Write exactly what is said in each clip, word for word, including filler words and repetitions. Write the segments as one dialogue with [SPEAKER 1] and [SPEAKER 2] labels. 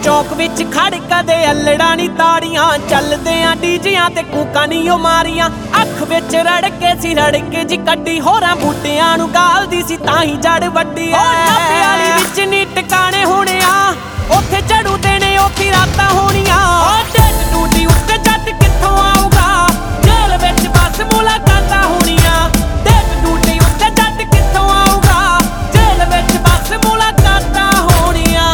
[SPEAKER 1] चौक विच खड़ कदे अल्लड़ा नी ताड़ियां चलदे आ डीजियां ते कूकां नी ओ मारियां अख विच रड़के सी रड़के जी कड्डी होरां बूटियां नू गालदी सी ताही जड़ वड्डी ओ टप्पे वाली विच नी टकाने होणे आ ओथे झड़ू देने ओथी रातां होणियां ओ डेट टूटी उत्ते जट कित्थों आऊगा जेल विच बस मुलाकातां होणियां डेट टूटी उत्ते जट कित्थों आऊगा जेल विच बस मुलाकातां होणियां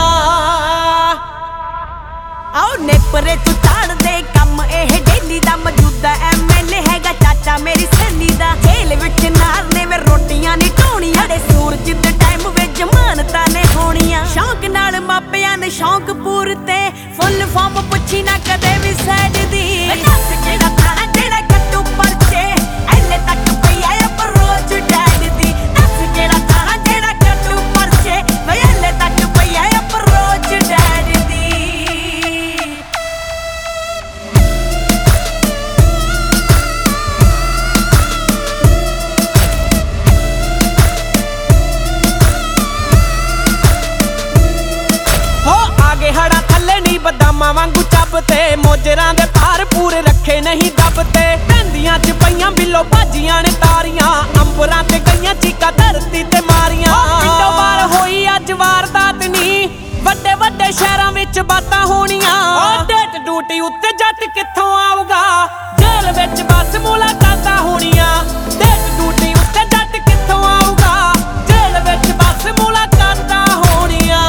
[SPEAKER 2] आओ नेपरे तू ताड़ दे कम एह डेली दा मौजूदा एम एल ए हैगा चाचा मेरी सहेली दा जेल विच नार ने वे रोटियां नी ढोणियां अड़े सूरज दे टाइम वे जमानतां ने होणियां शौक नाल मापियां ने शौक पूरते फुल फॉर्म पुछी ना कदे भी साइड दी दस केड़ा थाना जेड़ा कट्टू परचे एले तक पई आया पर रोज डैड दी दस केड़ा थाना जेड़ा कट्टू परचे वे एले तक पई आया पर रोज डैड दी
[SPEAKER 1] बदामां वांगू चबते मोजरां दे तार पूरे रखे नहीं दबते पैंदियां च पईयां बिलो भाजियां ने तारियां अंबरां ते गईयां चीका धरती ते मारियां पिंडों बाहर होई अज वारदात नी वड्डे वड्डे शहरां विच बातां होणियां डेट ड्यूटी उत्ते जट कित्थों आऊगा जेल विच बस मुलाकातां होणियां डेट ड्यूटी उत्ते जट कित्थों आऊगा जेल विच बस मुलाकातां होणियां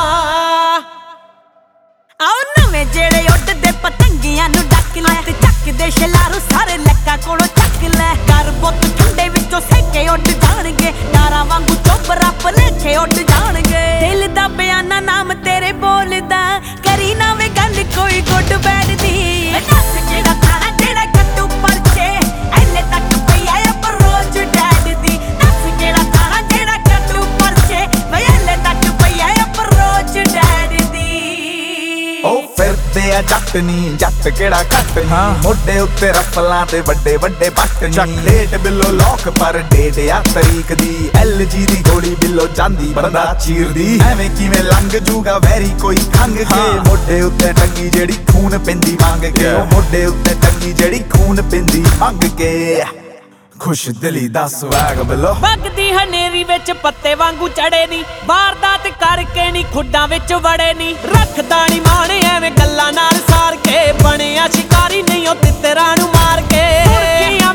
[SPEAKER 2] आओ नवें जेड़े उड्डदे पतंगियां नू डक लै ते चकदे शलारू सारे लक्का कोलों चक लै कर बुत ठंडे विचों सेके उड जाणगे डारा वांगू चोबरा भलेखे उड जाणगे दिल दा बयाना नाम तेरे बोलदा करी ना वे गल कोई गुड बैड दी दस केड़ा थाना जेड़ा कट्टू परचे एले तक पई आया पर रोज डैड दी दस केड़ा थाना जेड़ा कट्टू परचे वे एले तक पई आया पर रोज डैड दी
[SPEAKER 3] ओ फिरदे आ जट नी जट केड़ा घट नी मोढे उत्ते रफलां ते वड्डे वड्डे बट नी डेट बिलो लॉक पर डेट आ तरीक दी एल जी दी गोली बिलो जांदी बंदा चीरदी एवें किवें लंघ जूगा वैरी कोई खंग के मोढे उत्ते टंगी जेड़ी खून पिंदी मंग के ओ मोढे उत्ते टंगी जेड़ी खून पिंदी मंग के खुश दिली दा स्वैग बिलो
[SPEAKER 1] वगदी हनेरी विच पत्ते वांगू चढ़े नी वारदात करके नी खुड्डां विच वड़े नी रखदा नी माणे एवें गल्लां नाल सार के बणिया शिकारी नहीं ओ तितरां नू मार के सुर्खियां